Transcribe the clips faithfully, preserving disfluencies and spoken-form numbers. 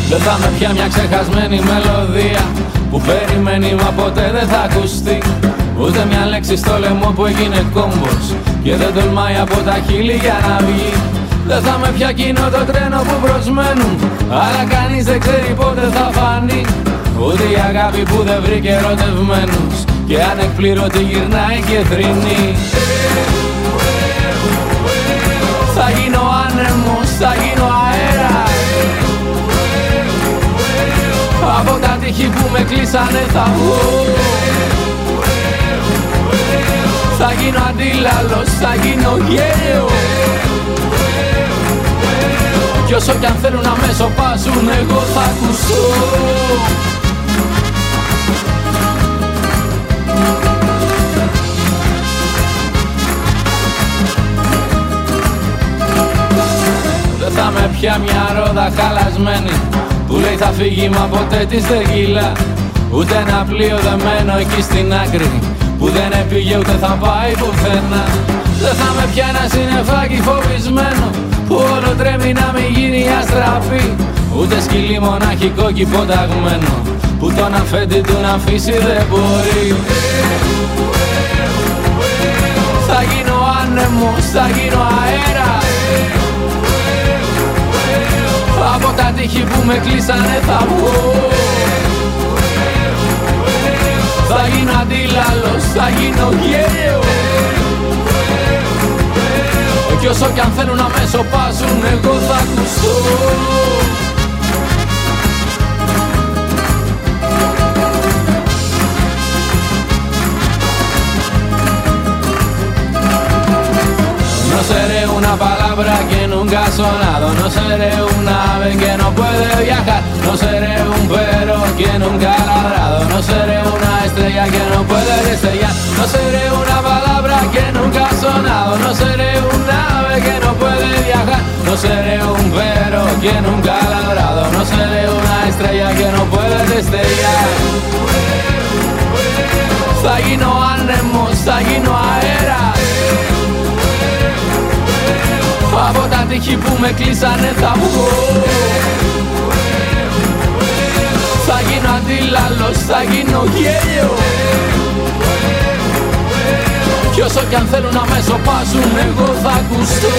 Δεν θα με πια μια ξεχασμένη μελωδία που περιμένει μα ποτέ δεν θα ακουστεί. Ούτε μια λέξη στο λαιμό που έγινε κόμπος και δεν τολμάει από τα χείλη για να βγει. Δεν θα με πια εκείνο το τρένο που προσμένουν, αλλά κανείς δεν ξέρει πότε θα φανεί. Ούτε η αγάπη που δεν βρήκε ερωτευμένους και ανεκπλήρωτη γυρνάει και θρηνεί. Θα γίνω άνεμος, θα γίνω αέρα. Από τα τείχη που με κλείσανε θα βγω. Θα γίνω αντίλαλος, θα γίνω γέλιο. Κι όσο κι αν θέλουν να με σοπάσουν, εγώ θα ακουστώ. Δεν θα με πια μια ρόδα χαλασμένη που λέει θα φύγει μα ποτέ της δεν γυλά. Ούτε ένα πλοίο δεμένο εκεί στην άκρη που δεν επήγε ούτε θα πάει πουθενά. Δεν θα με πια ένα συννεφάκι φοβισμένο που όλο τρέμει να μην γίνει αστραπή. Ούτε σκυλί μοναχικό κι υποταγμένο που τον αφέντη του να αφήσει δεν μπορεί. Θα γίνω άνεμος, θα γίνω αέρα. Από τα τείχη που με κλείσανε θα βγω. Θα γίνω αντίλαλος, θα γίνω γέλιο. Κι όσο κι αν θέλουν να με σοπάσουν, εγώ θα ακουστώ. No seré una palabra que nunca ha sonado. No seré un ave que no puede viajar. No seré un perro que nunca ha ladrado. No seré una estrella que no puede destellar. No seré una palabra que nunca ha sonado. No seré un ave que no puede viajar. No seré un perro que nunca ha ladrado. No seré una estrella que no puede destellar. Θα γίνω άνεμος, θα γίνω αέρα. Από τα τείχη που με κλείσανε θα βγω. Θα γίνω αντίλαλος, θα γίνω γέλιο. Κι όσο κι αν θέλουν να με σοπάσουν, εγώ θα ακουστώ.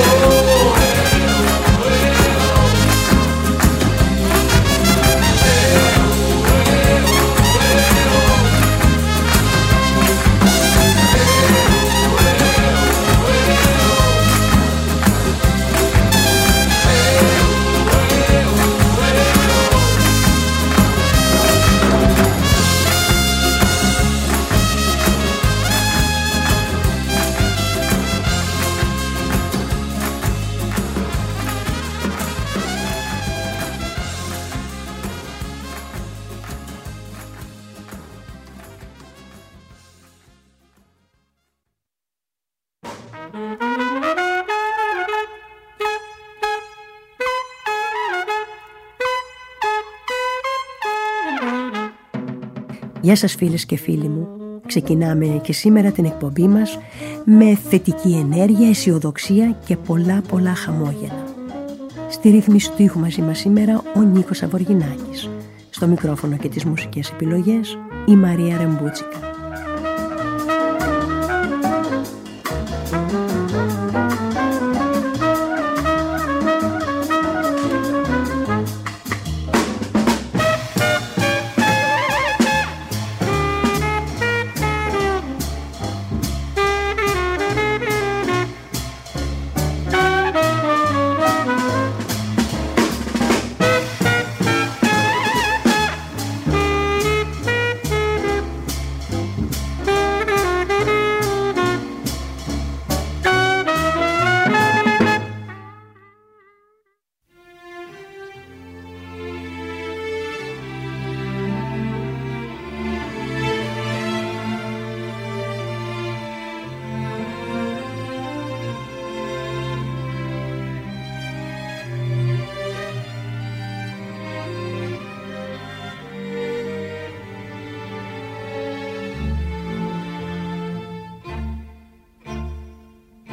Γεια σας φίλες και φίλοι μου. Ξεκινάμε και σήμερα την εκπομπή μας με θετική ενέργεια, αισιοδοξία και πολλά πολλά χαμόγελα. Στη ρύθμιση του ήχου μαζί μας σήμερα ο Νίκος Αβοργινάκης. Στο μικρόφωνο και τις μουσικές επιλογές η Μαρία Ρεμπούτσικα.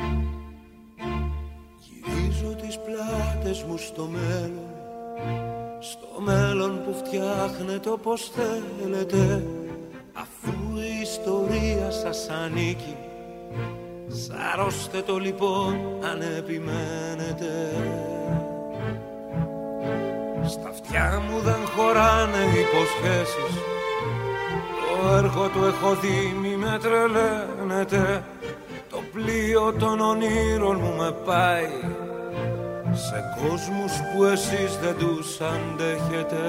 Μου στο μέλλον στο μέλλον που φτιάχνετε όπως θέλετε, αφού η ιστορία σας ανήκει. Σαρώστε το λοιπόν αν επιμένετε. Στα αυτιά μου δεν χωράνε υποσχέσεις, το έργο του έχω δει, μη με τρελαίνετε. Το πλοίο των ονείρων μου με πάει σε κόσμους που εσείς δεν τους αντέχετε.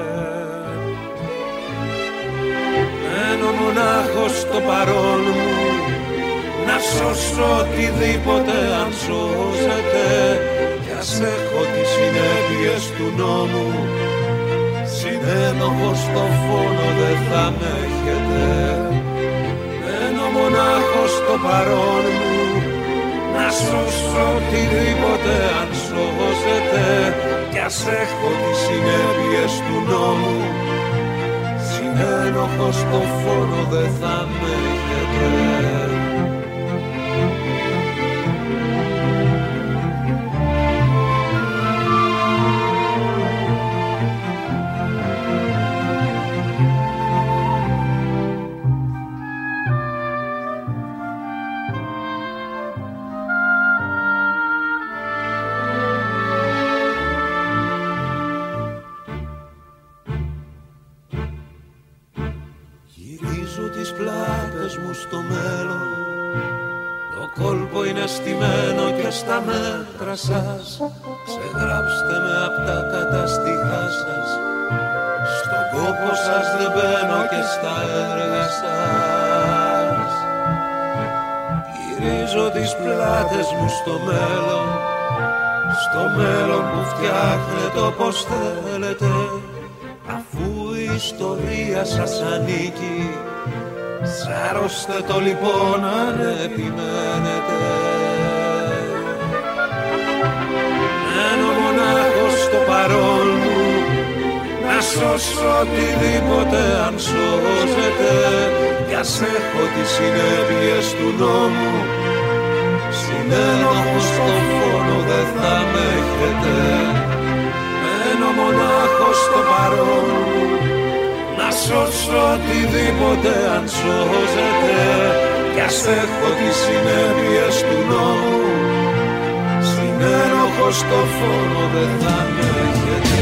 Μένω μονάχος στο παρόν μου, να σώσω οτιδήποτε αν σώζεται, κι ας έχω τις συνέπειες του νόμου, συνένοχος στο φόνο δεν θα με έχετε. Μένω μονάχος στο παρόν μου, να σώσω οτιδήποτε αν σώζεται, κι ας έχω τις συνέπειες του νόμου, συνένοχος στο φόνο δεν θα με έχετε. Στο μέλλον το κόλπο είναι στημένο και στα μέτρα σας. Ξεγράψτε με απ' τα καταστικά σας, στον κόπο σας δεν μπαίνω και στα έργα σας. Γυρίζω τις πλάτες μου στο μέλλον, στο μέλλον που φτιάχνετε όπως θέλετε, αφού η ιστορία σας ανήκει. Σαρώστε το λοιπόν αν επιμένετε. Μένω μονάχος στο παρόν μου, να σώσω οτιδήποτε αν σώζεται, κι ας έχω τις συνέπειες του νόμου, συνένοχος στο φόνο δεν θα με έχετε. Μένω μονάχος στο παρόν μου, να σώσω οτιδήποτε αν σώζεται, κι ας έχω τις συνέπειες του νόμου, συνένοχος στο φόνο δεν θα με έχετε.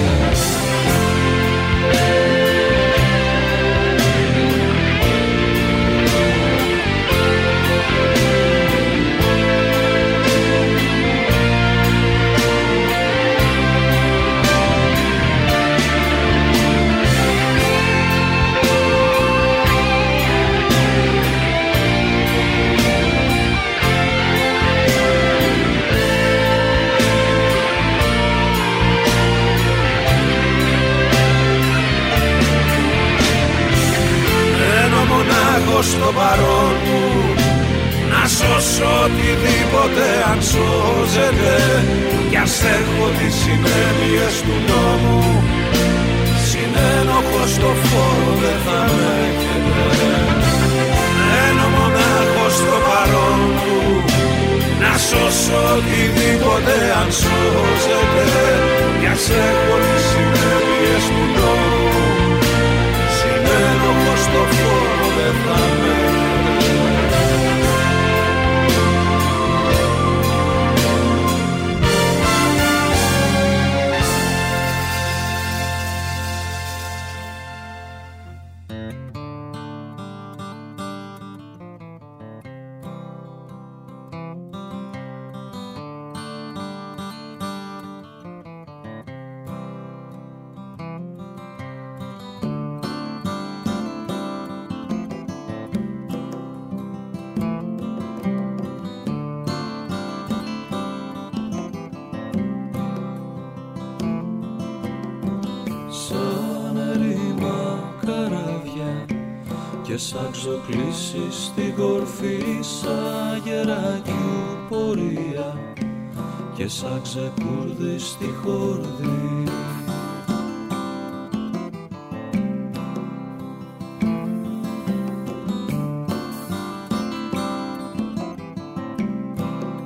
Στο παρόν μου, να σώσω οτιδήποτε αν σώζεται, κι ας έχω τις συνέπειες του νόμου, συνένοχος στο φόνο δεν θα με έχετε. Μένω μονάχος στο παρόν μου, να σώσω οτιδήποτε αν σώζεται, κι ας έχω τις συνέπειες του νόμου, συνένοχος στο φόνο δεν θα με έχετε. Και σαν ξοκλήσεις στην κορφή σαν γερακιού πορεία, και σαν ξεκούρδι στη χορδή.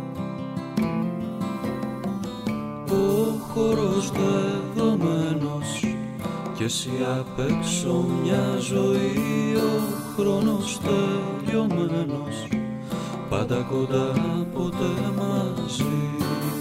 Ο χορός δεδομένος κι εσύ απ' έξω μια ζωή, ο χρόνος τελειωμένος, πάντα κοντά ποτέ μαζί.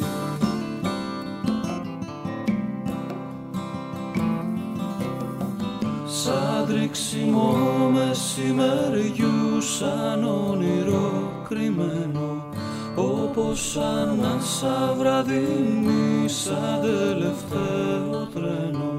Σαν τρίξιμο μεσημεριού, σαν όνειρο κρυμμένο, όπως ανάσα βραδινή, σαν τελευταίο τρένο.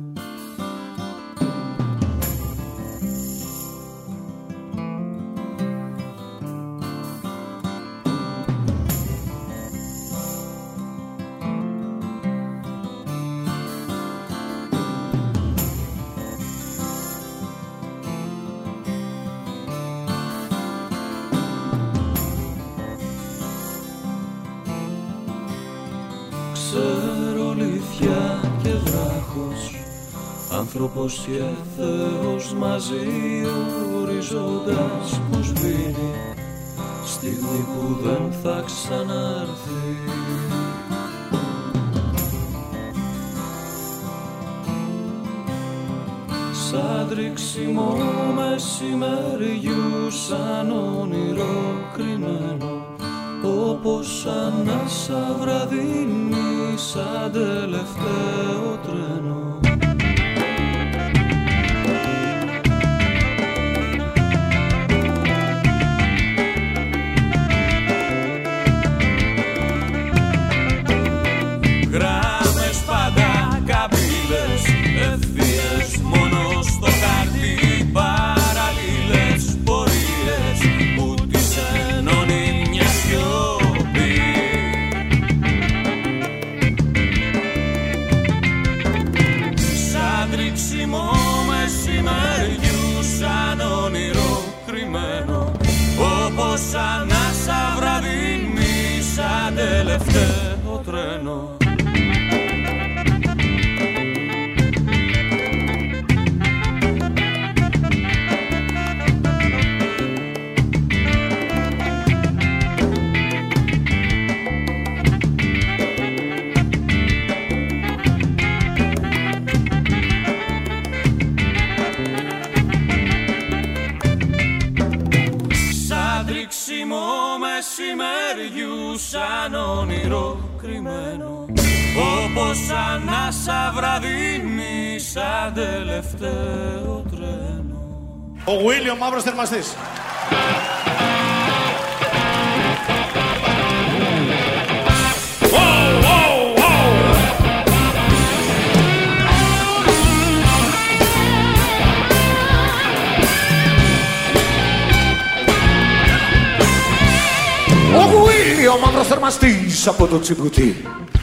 Άνθρωπος και Θεός μαζί, ορίζοντας που σβήνει, στιγμή που δεν θα ξανάρθει. Σαν τρίξιμο μεσημεριού, σαν όνειρο κρυμμένο, όπως ανάσα βραδινή, σαν τελευταίο τρένο. Σαν ανάσα βραδινή, σαν τελευταίο τρένο. Μεσημεριού, σαν όνειρο κρυμμένο, όπως ανάσα βραδινή, σαν τελευταίο τρένο. Ο Γουίλι, ο μαύρος θερμαστής. Ο μαύρος θερμαστής από το Τσιμπουτί.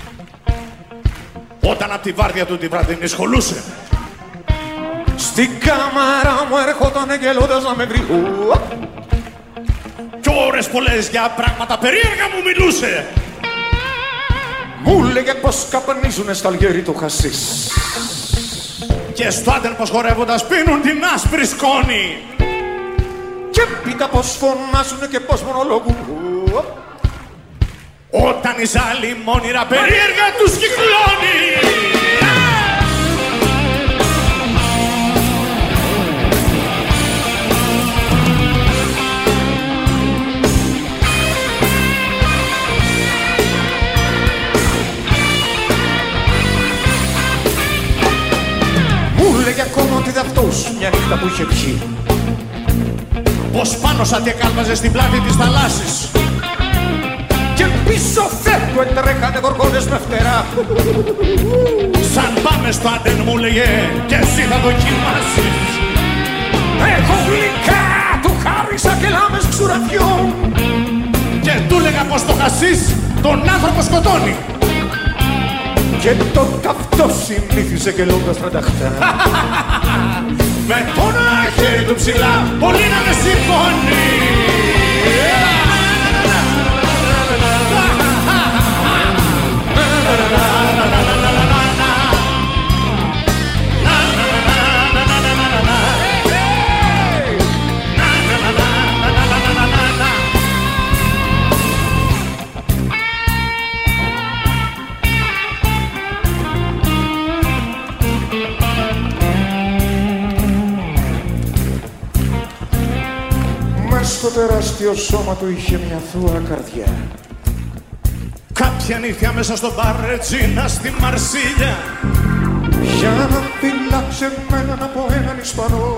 Όταν απ' τη βάρδια του τη βραδινή σχολούσε, στην κάμαρα μου έρχονταν εγγελώντας να με βρει. κι ώρες πολλές για πράγματα περίεργα μου μιλούσε. Μου λέγε πως καπνίζουνε στο αλγέρι του χασίς, και στο άντερ πως χορεύοντας πίνουν την άσπρη σκόνη, και πίτα πως φωνάζουνε και πως μονολογούν. Όταν η ζάλη μόνιρα περίεργα τους κυκλώνει. Μου λέγε ακόμα ότι δαυτός μια νύχτα που είχε πιει, πως πάνω σαν τι εκάλπαζε στην πλάτη της θαλάσσης, και πίσω φέτο έτρεχανε γοργόνες με φτερά. σαν πάμε στο Άντεν μου λέγε κι εσύ θα δοκιμάσεις. Εγώ γλυκά του χάρισα και λάμες ξουραφιών, και του λέγα πως το χασίς τον άνθρωπο σκοτώνει. και το καυτό συνήθιζε και λόγκας τρανταχτά. Με το ένα χέρι του ψηλά πολύ να με σηκώνει. τεράστιο σώμα του είχε μια θούα καρδιά. Κάποια νύχια μέσα στο Μπαρετζίνα στη Μαρσίλια, για να φυλάξει εμένα από έναν Ισπανό,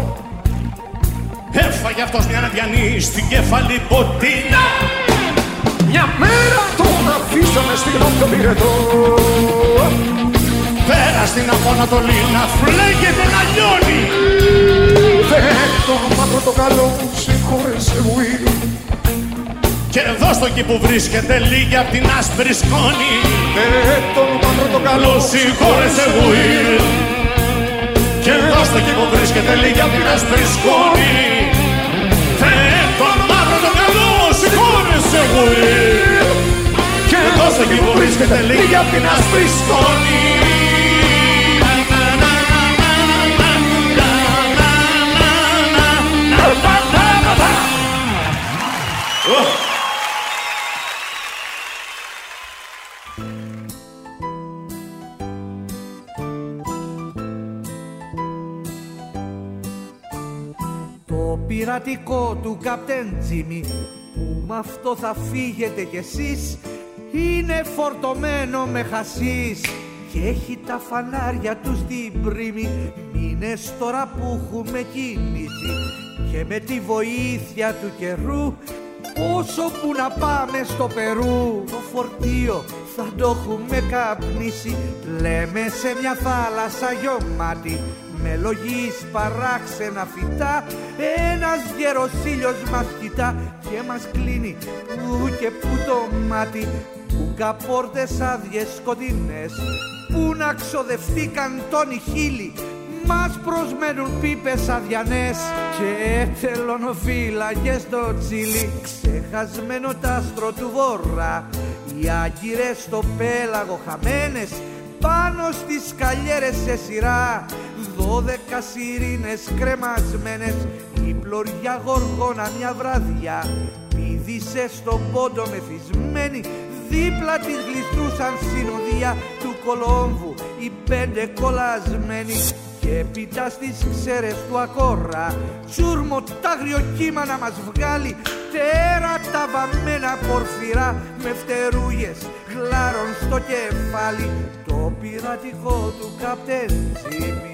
έφαγε αυτός μια Ναδιανή στην κεφαλή ποτήλια. Μια μέρα τον αφήσανε στην νότιο πυρετό, πέρα στην Απανατολή να φλέγεται να λιώνει. Δεν τον μαύρο το καλό μου συγχώρεσε Will, και εδώ στο εκεί που βρίσκεται λίγη απ' την άσπρη σκόνη. Δεν τον μαύρο το καλό μου συγχώρεσε Will, και εδώ στο εκεί που βρίσκεται λίγη απ' την άσπρη σκόνη. Δεν τον μαύρο το καλό συγχώρεσε Will, και εδώ στο εκεί που βρίσκεται λίγη απ' την άσπρη σκόνη. Το πειρατικό του Καπτέν Τζίμι, που μ' αυτό θα φύγετε κι εσείς, είναι φορτωμένο με χασίς και έχει τα φανάρια του στην πρίμη. Μήνες τώρα που έχουμε κίνηση και με τη βοήθεια του καιρού, όσο που να πάμε στο Περού, το φορτίο θα το έχουμε καπνίσει. Λέμε σε μια θάλασσα γεωμάτη με λογής παράξενα φυτά, ένας γέρος ήλιος μας κοιτά και μας κλείνει που και που το μάτι. Μπουκαπόρτες άδειες σκοτεινές που να ξοδευτήκαν τόνοι χείλη, μας προσμένουν πίπες αδιανές και τελωνοφύλακες στο τσίλι. Ξεχασμένο τ' άστρο του βορρά, οι άγκυρες στο πέλαγο χαμένες, πάνω στις σκαλιέρες σε σειρά, δώδεκα σιρήνες κρεμασμένες. Η πλωριά γοργόνα μια βραδιά πήδησε στον πόντο μεθυσμένη, δίπλα της γλιστρούσαν συνοδεία του Κολόμβου οι πέντε κολλασμένοι. Και έπειτα στις ξέρες του Ακόρα, τσούρμο τ' άγριο κύμα να μας βγάλει, τέρατα βαμμένα πορφυρά με φτερούγες χλάρων στο κεφάλι, το πειρατικό του Καπτέν Τζίμι.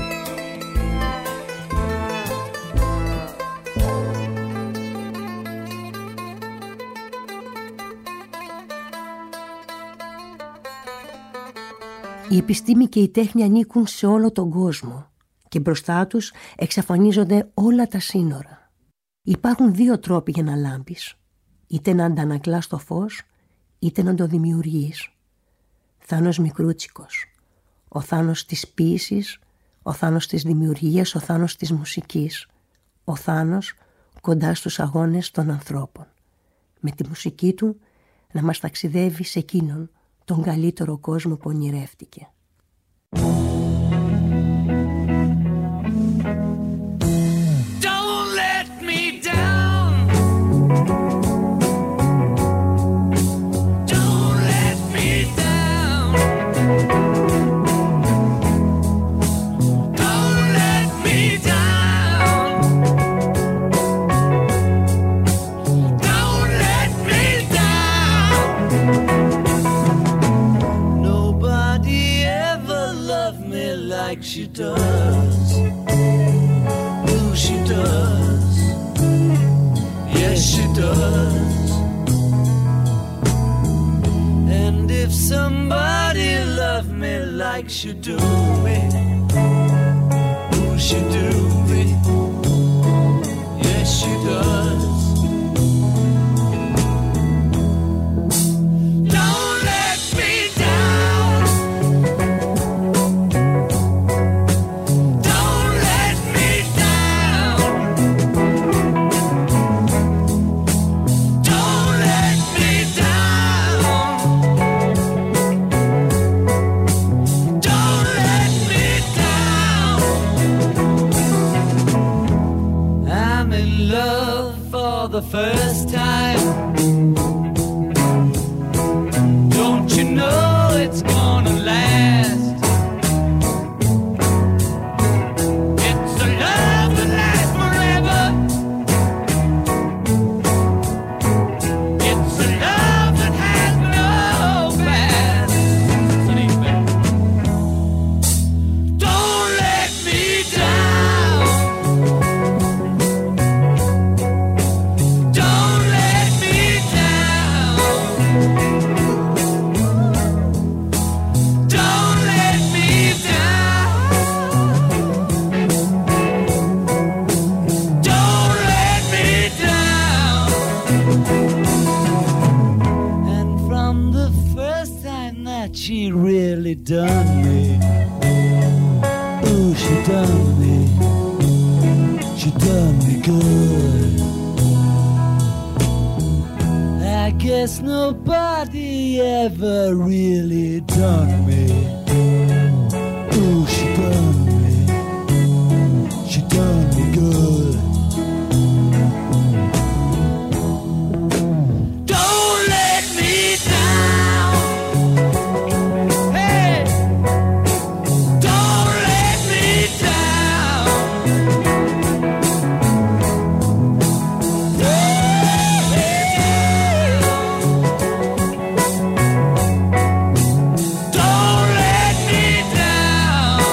Η επιστήμη και η τέχνη ανήκουν σε όλο τον κόσμο και μπροστά τους εξαφανίζονται όλα τα σύνορα. Υπάρχουν δύο τρόποι για να λάμπεις, είτε να αντανακλάς το φως, είτε να το δημιουργείς. Θάνος Μικρούτσικος, ο Θάνος της ποίησης, ο Θάνος της δημιουργίας, ο Θάνος της μουσικής, ο Θάνος κοντά στους αγώνες των ανθρώπων. Με τη μουσική του να μας ταξιδεύει σε εκείνον τον καλύτερο κόσμο που ονειρεύτηκε. Don't let me down. Don't let me down. Don't let me down. Don't let me down. Nobody ever loved me like she does. Oh, she does. Yes, she does. And if somebody loved me like she do me, who she do me? Yes, she does. Don't let me down. Don't let me down. Don't let me down. Don't let me down. I'm in love for the first time. Don't you know it's gonna last? It's a love that lasts forever. that she really done me. Ooh, she done me. She done me good. I guess nobody ever really done me. Ooh, she done me. She done me good. Don't let me down. Hey, don't let me down. Don't let me down.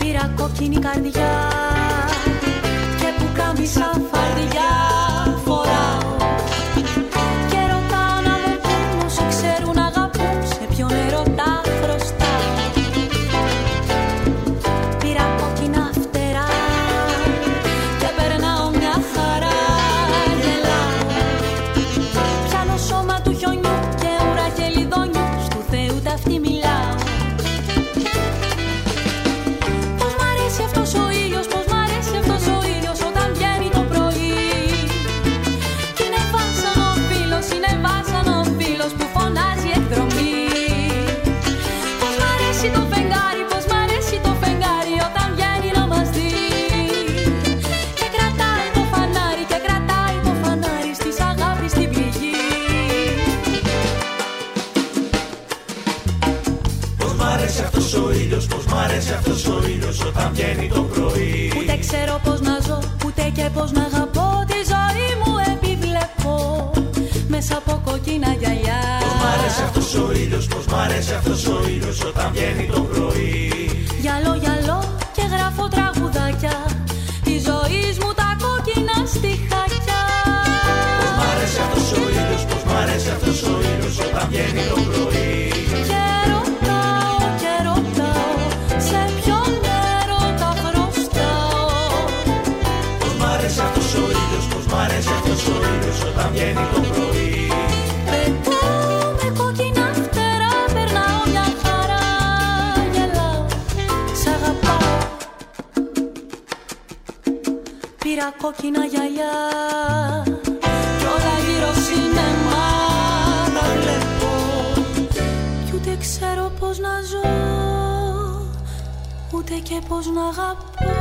Πήρα κόκκινη καρδιά και που κάμισα φαρδιά φοράω και ρωτάω να μου πούν όσοι ξέρουν αγαπούν σε ποιον ερωτά χρωστάω. Πήρα κόκκινα φτερά και περνάω μια χαρά γελάω. Πιάνω σώμα του χιονιού και ουρά και λιδόνιου στου Θεού ταυτή μιλάω. Πώς μ' αρέσει αυτός ο ήλιος, πώς μ' αρέσει αυτός ο ήλιος όταν βγαίνει το πρωί. Κι είναι βάσανο φίλος, είναι βάσανο φίλος που φωνάζει εκδρομή. Πώς μ' αρέσει το φεγγάρι, πώς μ' αρέσει το φεγγάρι όταν βγαίνει να μας δει. Και κρατάει το φανάρι, και κρατάει το φανάρι στις αγάπης την πληγή. Πώς μ' αρέσει αυτός ο ήλιος, πώς μ' αρέσει αυτός ο ήλιος όταν βγαίνει το πρωί. Ούτε ξέρω πώς να ζω, ούτε και πώς να αγαπώ. Τη ζωή μου επιβλέπω μέσα από κόκκινα γυαλιά. Πώς μ' αρέσει αυτός ο ήλιος, πώς μ' αρέσει αυτός ο ήλιος όταν βγαίνει το πρωί. Γυαλό, γυαλό και γράφω τραγουδάκια τη ζωή μου τα κόκκινα στιχάκια. Πώς μ' αρέσει αυτός ο ήλιος, πώς μ' αρέσει αυτός ο ήλιος όταν βγαίνει το πρωί. Και ρωτάω, και ρωτάω σε ποιον έρωτα χρωστάω. Πώς μ' αρέσει αυτός ο ήλιος, πώς μ' αρέσει αυτός ο ήλιος όταν βγαίνει το πρωί. Πετάω με κόκκινα φτερά, περνάω μια χαρά γελάω, σ' αγαπάω. Πήρα κόκκινα γυαλιά κι όλα γύρω σινεμά τα βλέπω. Κι ούτε ξέρω πώς να ζω, ούτε και πώς να αγαπώ.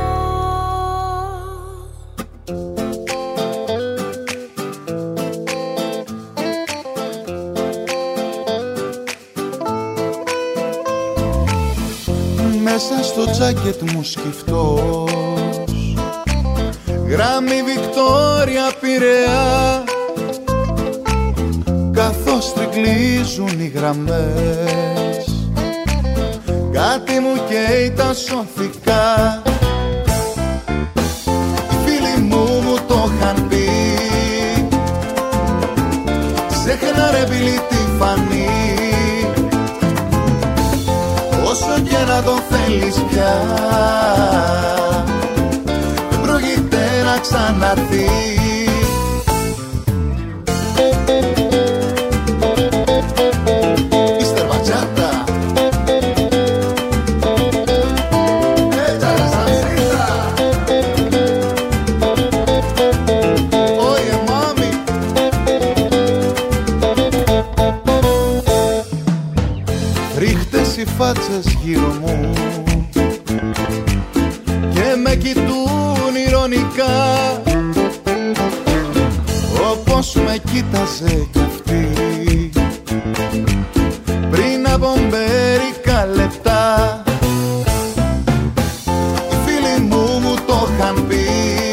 Μέσα στο τζάκετ μου σκυφτός γράμμη Βικτόρια Πειραιά, καθώς τριγλίζουν οι γραμμές κάτι μου καίει τα σωθικά. Οι φίλοι μου μου το είχαν πει, ξέχνα ρε Μπίλη τη φανή, όσο και να το θέλεις πια δεν πρόκειται να ξαναρθεί. Μίστερ Μπατσάτα, έτσαλα σαλσίτα, όιε μάμι. Ρίχτες οι φάτσες γύρω μου και με κοιτούν ειρωνικά, όπως με κοίταζε κι αυτή πριν από μερικά λεπτά. Οι φίλοι μου μου το είχαν πει,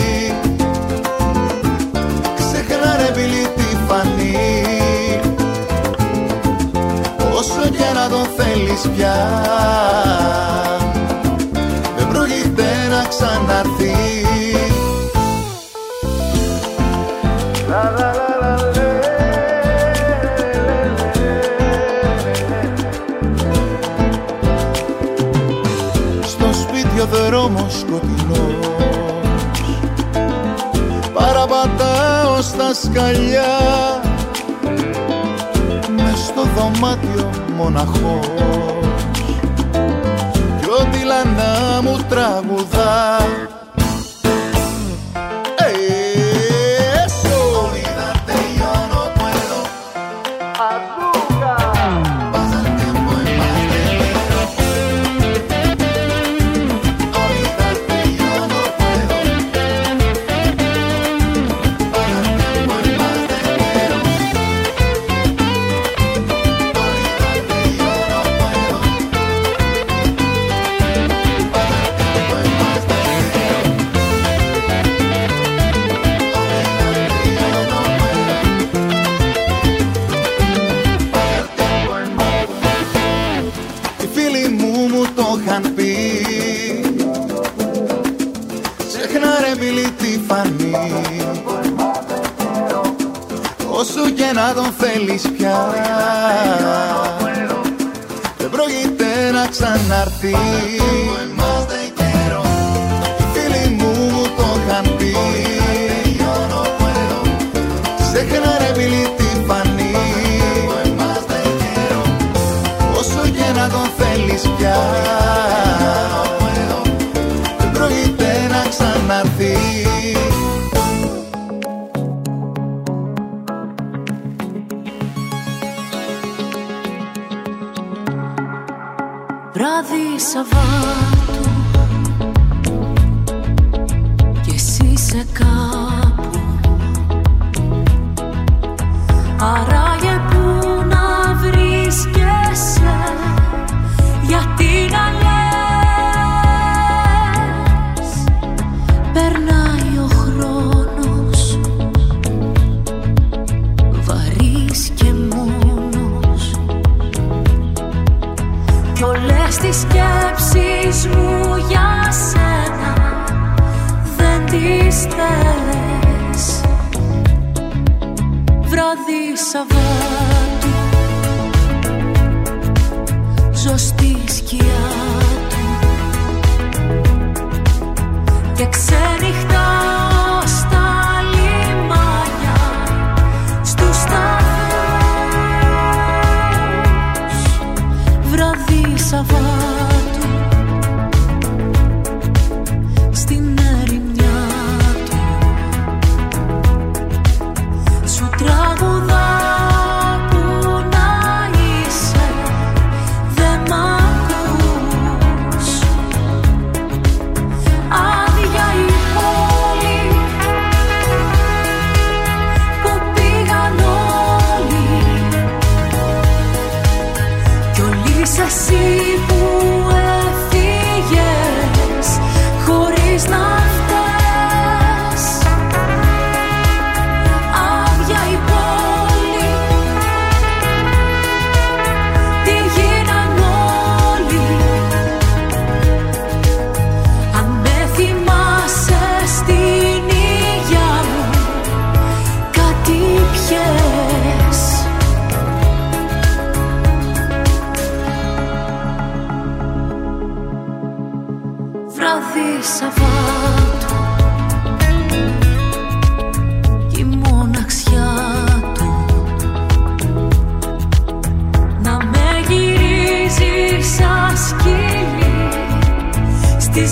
ξέχνα ρε Μπίλη τη φανή, όσο και να το θέλεις πια δεν πρόκειται να ξαναρθεί. Στο σπίτι ο δρόμος σκοτεινός παραπατάω στα σκαλιά, μες στο δωμάτιο μοναχός κι ό,τι λανά μου τραγουδά. Εμίλη τη φανεί, όσο και να τον θέλεις πια δεν πρόκειται να ξαναρθεί. Οι φίλοι μου το είχαν πει, ξέχνα ρε Εμίλη τη φανεί, όσο και να τον θέλεις πια δεν πρόκειται να ξαναρθεί. Βράδυ Σαββάτου κι εσύ είσαι κάπου, άραγε που να βρίσκεσαι, γιατί να λες περνάει ο χρόνος βαρύς και μόνος κι όλες τις σκέψεις μου για σένα δεν τις θες. Βράδυ Σαββάτου ζω στη σκιά του και ξενυχτάω στα λιμάνια, στους σταθμούς. Βράδυ Σαββάτου στην ερημιά του σου τραγουδά που να είσαι, δεν μ' ακούς. Άδεια η πόλη που πήγαν όλοι κι όλης εσύ που έφυγες χωρίς να φταίς. Άδεια η πόλη, τι γίναν όλοι. Αν με θυμάσαι στην υγειά μου κάτι πιες. Βράδυ Σαββάτου κι η μοναξιά του να με γυρίζει σαν σκύλι στις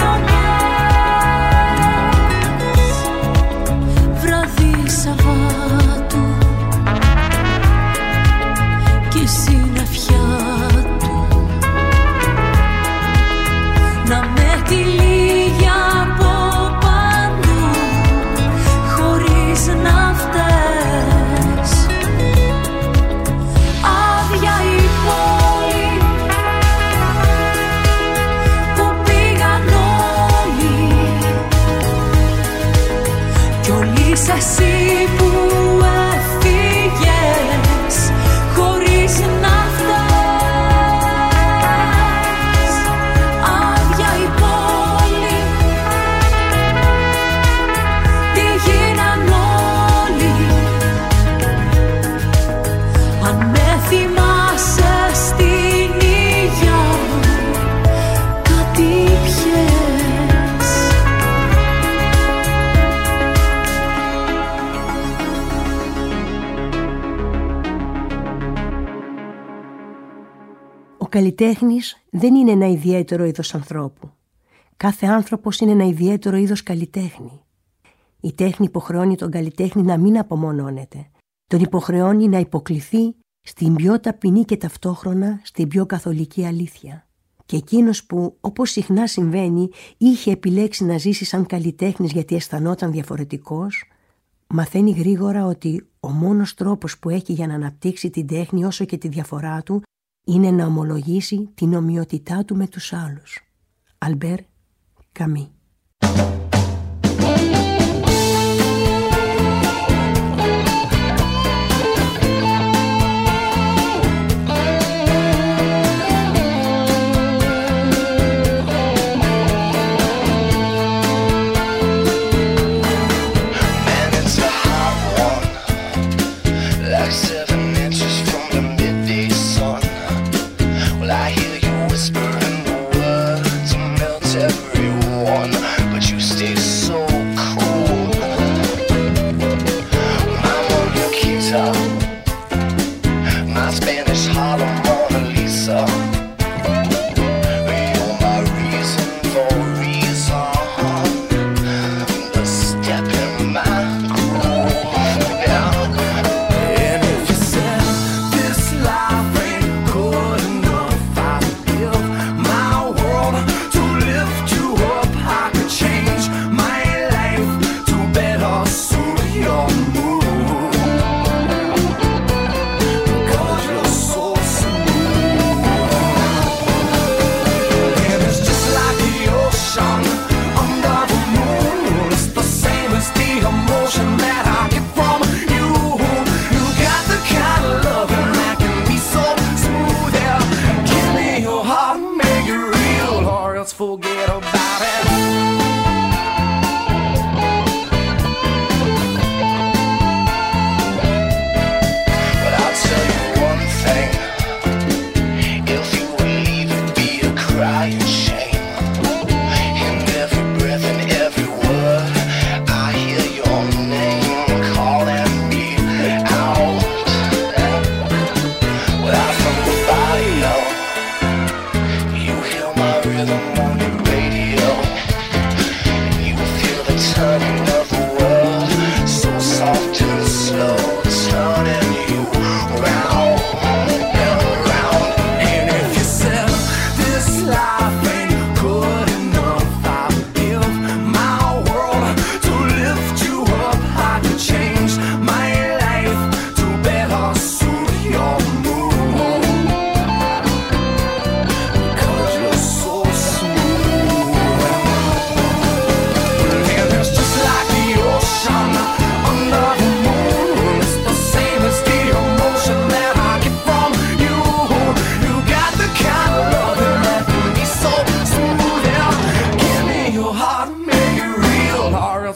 γειτονιές. Βράδυ Σαββάτου κι η συννεφιά του να με τυλίγει από παντού χωρίς να φταίς. Άδεια η πόλη που πήγαν όλοι κι όλης εσύ που έφυγες χωρίς να φταίς. Άδεια η πόλη, τι γίναν όλοι. Αν με θυμάσαι στην υγειά μου κάτι πιες. Ο καλλιτέχνης δεν είναι ένα ιδιαίτερο είδος ανθρώπου. Κάθε άνθρωπος είναι ένα ιδιαίτερο είδος καλλιτέχνη. Η τέχνη υποχρεώνει τον καλλιτέχνη να μην απομονώνεται. Τον υποχρεώνει να υποκληθεί στην πιο ταπεινή και ταυτόχρονα στην πιο καθολική αλήθεια. Και εκείνος που, όπως συχνά συμβαίνει, είχε επιλέξει να ζήσει σαν καλλιτέχνης γιατί αισθανόταν διαφορετικός, μαθαίνει γρήγορα ότι ο μόνος τρόπος που έχει για να αναπτύξει την τέχνη όσο και τη διαφορά του είναι να ομολογήσει την ομοιότητά του με τους άλλους. Αλμπέρ Καμί.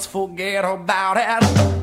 let's forget about it.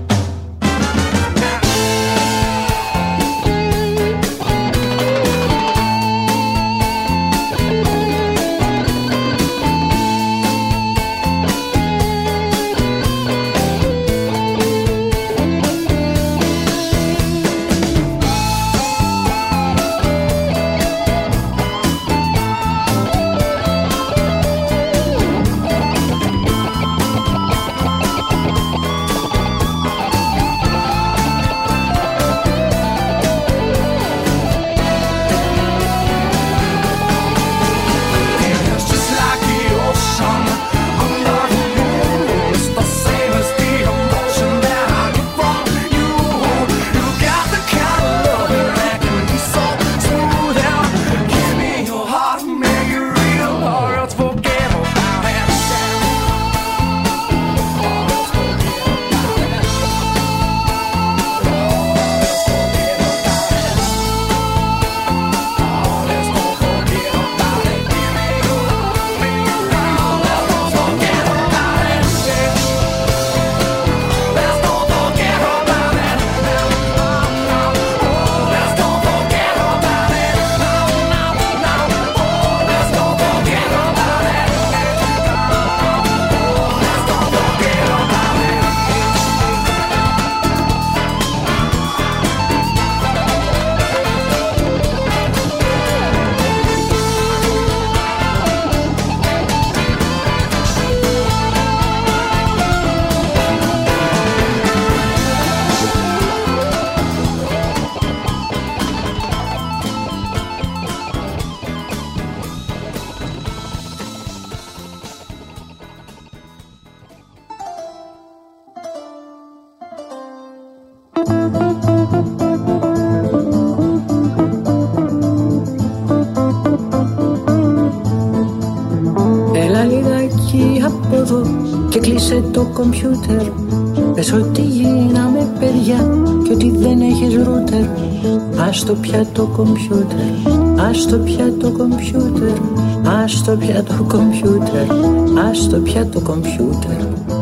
Και κλείσε το κομπιούτερ. Πες ότι γίναμε παιδιά και ότι δεν έχεις ρούτερ. Άστο πια το κομπιούτερ, άστο πια το κομπιούτερ, άστο πια το κομπιούτερ, άστο πια το κομπιούτερ.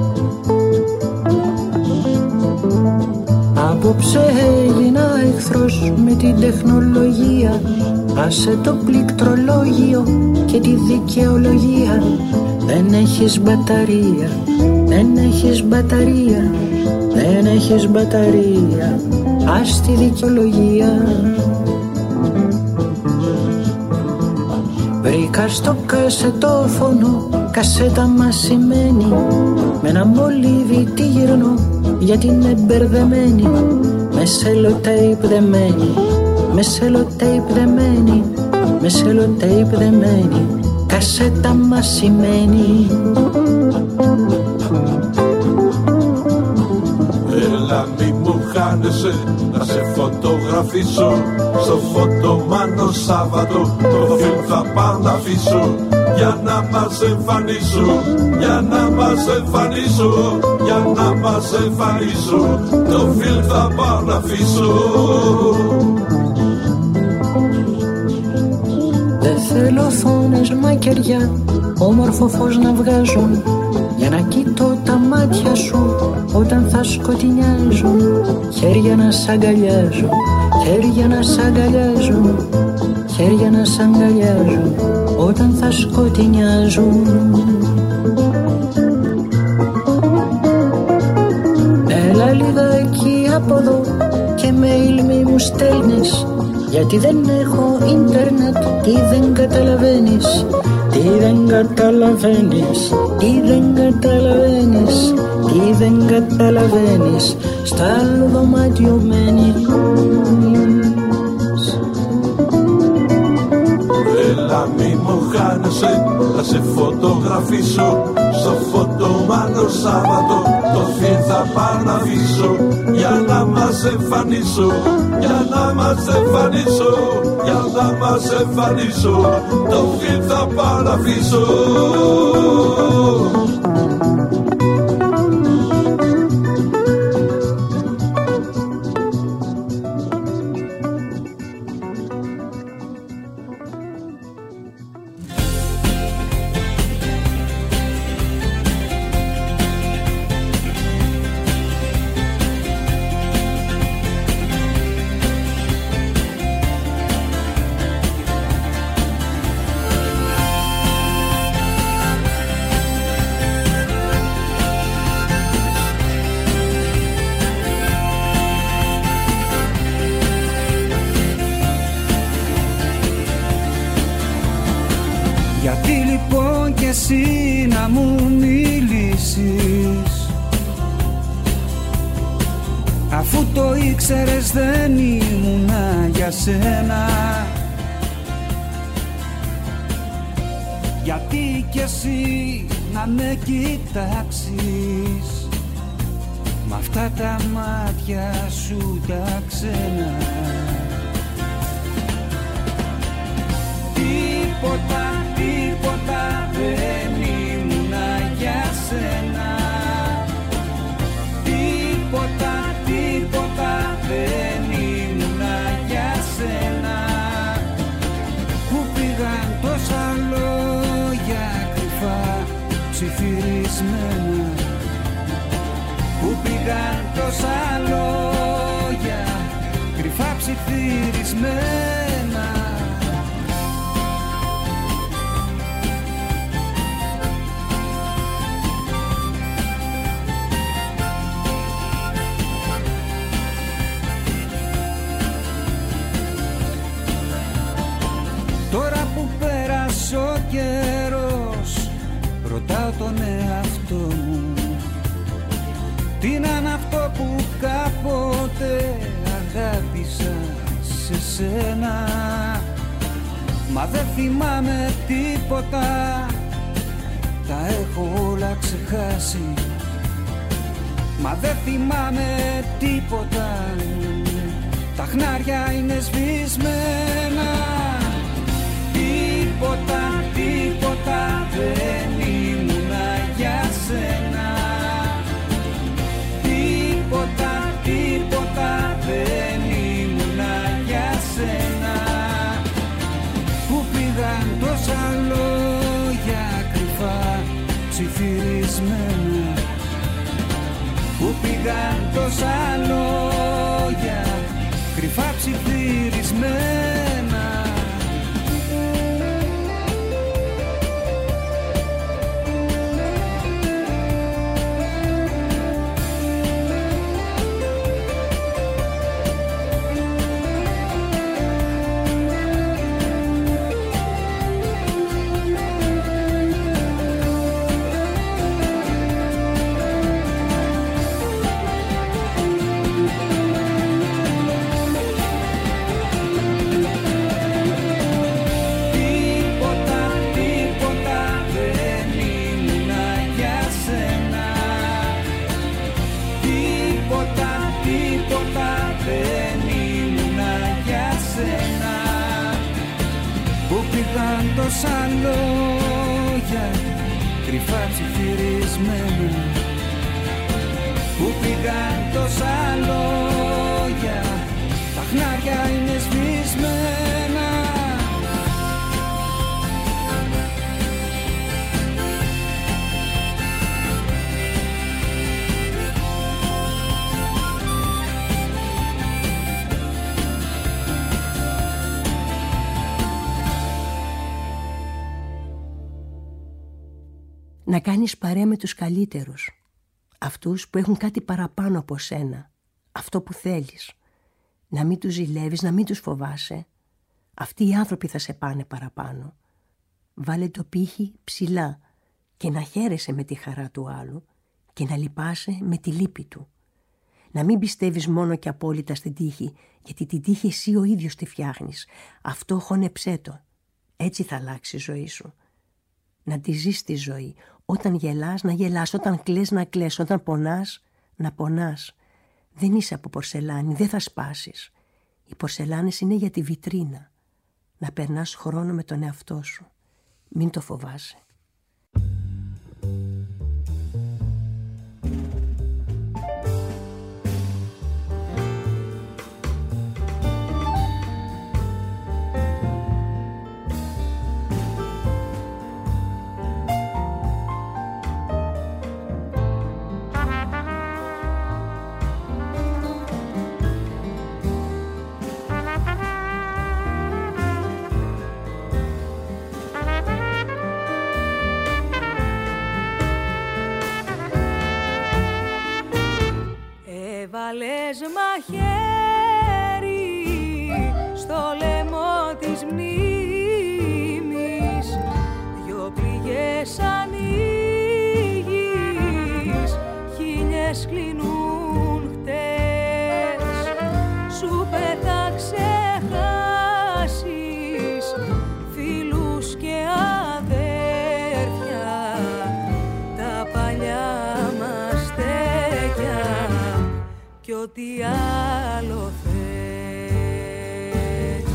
Απόψε έγινα εχθρός με την τεχνολογία. Άσε το πληκτρολόγιο και τη δικαιολογία. Δεν έχεις μπαταρία, δεν έχεις μπαταρία, δεν έχεις μπαταρία. Ας τη δικαιολογία. Βρήκα στο κασετόφωνο κασέτα μασημένη με ένα μολύβι τι γυρνώ γιατί είναι μπερδεμένη. Με σελοτέιπ δεμένη, με σελοτέιπ δεμένη, με σελοτέιπ δεμένη. Κασέτα μασημένη. Έλα μη μου χάνεσαι, να σε φωτογραφίσω. Στο φωτομάνο Σάββατο το φιλμ θα πάω να αφήσω. Για να μας εμφανίσω, για να μας εμφανίσω, για να μας εμφανίσω. Το φιλμ θα πάω να αφήσω. Δεν θέλω οθόνες μακεριά, όμορφο φως να βγάζουν, για να κοιτώ τα μάτια σου όταν θα σκοτεινιάζουν. Χέρια να σ' αγκαλιάζουν, χέρια να σ' αγκαλιάζουν, χέρια να σ' αγκαλιάζουν όταν θα σκοτεινιάζουν. Έλα λιδάκι από εδώ και mail μη μου στέλνεις, γιατί δεν έχω ίντερνετ. Τι δεν καταλαβαίνεις, τι δεν καταλαβαίνεις, τι δεν καταλαβαίνεις, τι δεν καταλαβαίνεις. Στα άλλο δωμάτιο μένεις. Έλα μη μου χάνεσαι, θα σε φωτογραφίσω. Στο φωτομάνο Σάββατο το φιλμ θα πάω να αφήσω. Για να μας εμφανίσω, για να μας εμφανίσω, για να μας εμφανίσω. Το φιλμ θα πάω να αφήσω. εσύ να μου μιλήσεις, αφού το ήξερες δεν ήμουνα για σένα. Γιατί κι εσύ να με κοιτάξεις μ' αυτά τα μάτια σου τα ξένα. Τίποτα, τίποτα δεν ήμουνα για σένα. Τίποτα, τίποτα δεν ήμουνα για σένα. Πού πήγαν τόσα λόγια κρυφά ψιθυρισμένα. Πού πήγαν τόσα λόγια κρυφά ψιθυρισμένα. Τώρα που πέρασε ο καιρός, ρωτάω τον εαυτό μου, τι είναι αυτό που κάποτε αγάπησα σε σένα. Μα δεν θυμάμαι τίποτα, τα έχω όλα ξεχάσει. Μα δεν θυμάμαι τίποτα, τα χνάρια είναι σβησμένα. Τίποτα, τίποτα δεν ήμουνα για σένα. Τίποτα, τίποτα δεν ήμουνα για σένα. Πού πήγαν τόσα λόγια κρυφά ψιθυρισμένα. Πού πήγαν τόσα λόγια κρυφά ψιθυρισμένα. Τόσα λόγια κρυφά ψιθυρισμένα. Πού πήγαν τόσα λόγια, τα χνάρια είναι σβησμένα. Να κάνεις παρέα με τους καλύτερους, αυτούς που έχουν κάτι παραπάνω από σένα, αυτό που θέλεις. Να μην τους ζηλεύεις, να μην τους φοβάσαι. Αυτοί οι άνθρωποι θα σε πάνε παραπάνω. Βάλε το πύχη ψηλά και να χαίρεσαι με τη χαρά του άλλου και να λυπάσαι με τη λύπη του. Να μην πιστεύεις μόνο και απόλυτα στην τύχη, γιατί την τύχη εσύ ο ίδιος τη φτιάχνεις. Αυτό χώνεψέ το. Έτσι θα αλλάξει η ζωή σου. Να τη ζεις τη ζωή. Όταν γελάς να γελάς, όταν κλαις να κλαις, όταν πονάς να πονάς. Δεν είσαι από πορσελάνη, δεν θα σπάσεις. Οι πορσελάνες είναι για τη βιτρίνα. Να περνάς χρόνο με τον εαυτό σου. Μην το φοβάσαι. Έβαλες μαχαίρι στο λαιμό της μνήμης, δυο πληγές σαν ό,τι άλλο θες.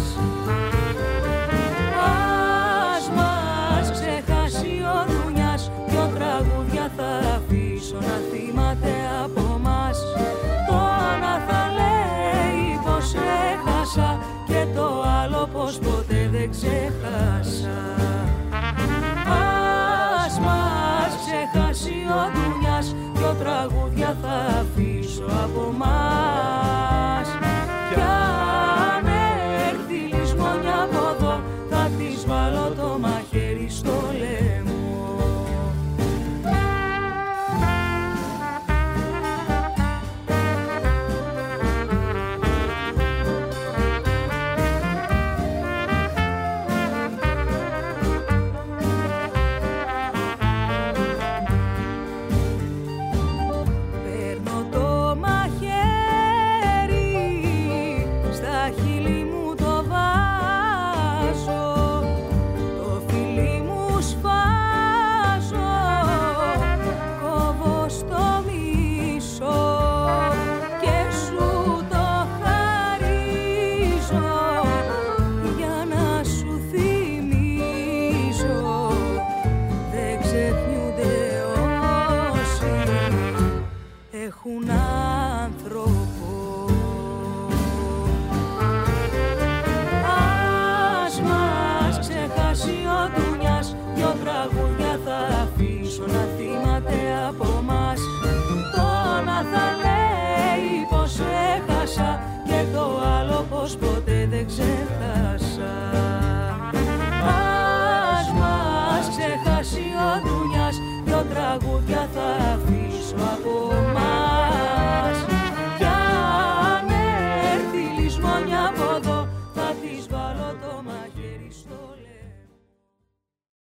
Ας μας ξεχάσει ο Δουνιάς, δυο τραγούδια θα αφήσω να θυμάται από μας. Το ένα θα λέει πως έχασα και το άλλο πως ποτέ δεν ξέχασα. Ας μας ξεχάσει ο Δουνιάς, δυο τραγούδια θα αφήσω από μας. Κι αν έρθει λησμόνια από εδώ, θα της βάλω το μαχαίρι στο λαιμό. Έχουν άνθρωπο. Ας μας ξεχάσει ο Δουνιάς, δυο τραγούδια θα αφήσω να θυμάται από μας. Το ένα θα λέει πως έχασα και το άλλο πως ποτέ δεν ξέχασα. Ας μας ξεχάσει ο Δουνιάς, δυο τραγούδια θα αφήσω από μας. Κι αν έρθει λησμόνια από εδώ, θα της βάλω το μαχαίρι στο